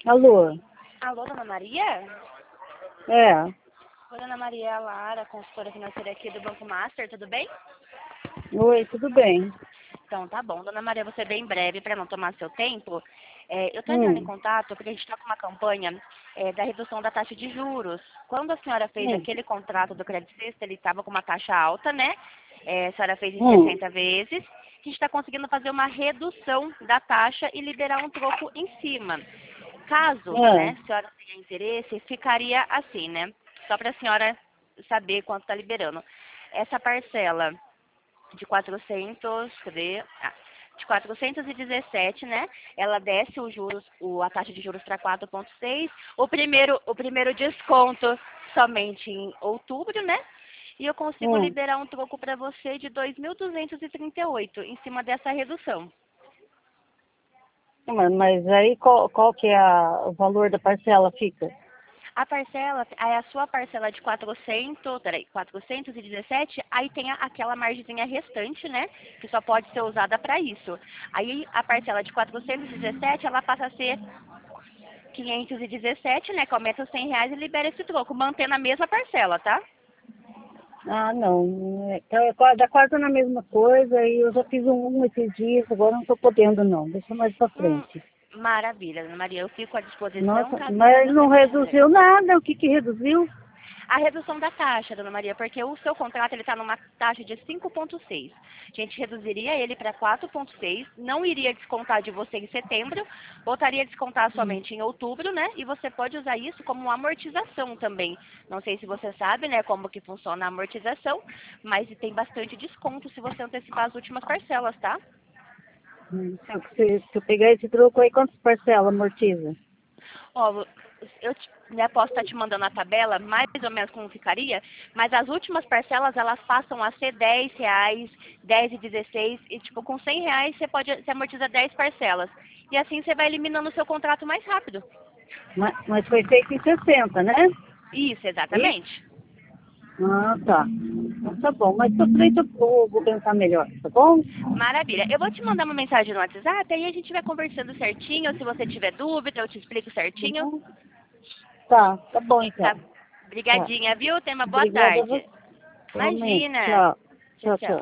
Alô? Alô, Dona Maria? É. Oi, Dona Maria Lara, consultora financeira aqui do Banco Master, tudo bem? Oi, tudo bem? Então, tá bom. Dona Maria, você bem breve, para não tomar seu tempo. Eu estou entrando em Hum, contato porque a gente está com uma campanha da redução da taxa de juros. Quando a senhora fez hum, aquele contrato do Credit Suisse, ele estava com uma taxa alta, né? A senhora fez em hum. 60 vezes. A gente está conseguindo fazer uma redução da taxa e liberar um troco em cima. Caso, É. né, a senhora tenha interesse, ficaria assim, né? Só para a senhora saber quanto está liberando. Essa parcela de 400, cadê? De 417, né? Ela desce os juros, a taxa de juros para 4,6. O primeiro desconto somente em outubro, né? E eu consigo Hum. liberar um troco para você de 2.238 em cima dessa redução. Mas aí qual que é o valor da parcela fica? A parcela, aí a sua parcela de 400, peraí, 417, aí tem aquela margenzinha restante, né, que só pode ser usada para isso. Aí a parcela de 417, ela passa a ser 517, né, que aumenta os R$ 100 e libera esse troco, mantendo a mesma parcela, tá? Ah, não. Dá quase na mesma coisa e eu já fiz um esses dias, agora não estou podendo não. Deixa mais pra Hum, frente. maravilha, Ana Maria, eu fico à disposição Nossa, caso a senhora mas não tenha reduziu interesse. nada. O que que reduziu? A redução da taxa, Dona Maria, porque o seu contrato ele está numa taxa de 5,6. A gente reduziria ele para 4,6, não iria descontar de você em setembro, voltaria a descontar somente em outubro, né? E você pode usar isso como uma amortização também. Não sei se você sabe, né, como que funciona a amortização, mas tem bastante desconto se você antecipar as últimas parcelas, tá? Se eu pegar esse troco aí, quantas parcelas amortiza? Ó, né, posso estar te mandando a tabela, mais ou menos como ficaria, mas as últimas parcelas, elas passam a ser R$ 10, 10 e 16, e tipo, com R$ 100 você amortiza 10 parcelas. E assim você vai eliminando o seu contrato mais rápido. Mas foi feito em 60, né? Isso, Isso? exatamente. Ah, tá. Então tá bom, mas pra frente eu vou pensar melhor, tá bom? Maravilha. Eu vou te mandar uma mensagem no WhatsApp, aí a gente vai conversando certinho. Se você tiver dúvida, eu te explico certinho. Uhum. Tá bom então. Tá? Tá. Brigadinha, viu? Tenha uma boa Obrigada a tarde. você. Igualmente. Imagina. Tchau. Tchau, Tchau, tchau. tchau.